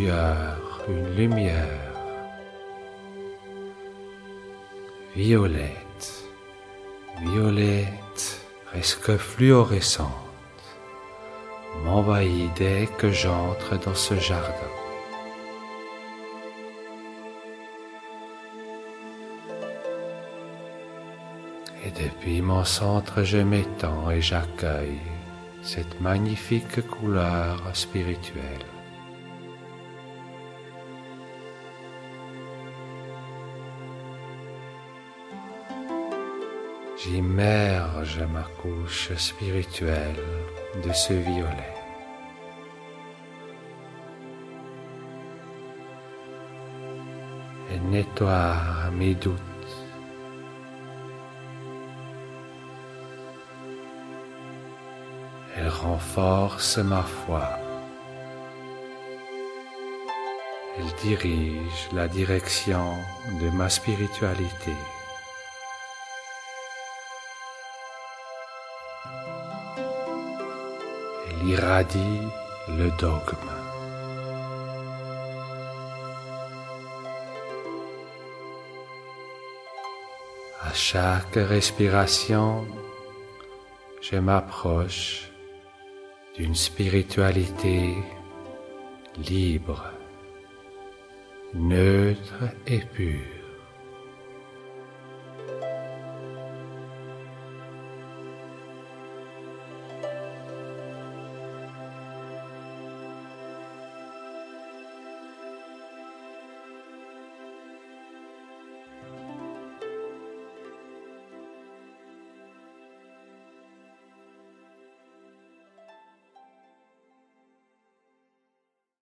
intérieur une lumière violette, presque fluorescente, m'envahit dès que j'entre dans ce jardin. Et depuis mon centre, je m'étends et j'accueille cette magnifique couleur spirituelle. J'immerge ma couche spirituelle de ce violet. Elle nettoie mes doutes. Elle renforce ma foi. Elle dirige la direction de ma spiritualité. Elle irradie le dogme. À chaque respiration, je m'approche d'une spiritualité libre, neutre et pure.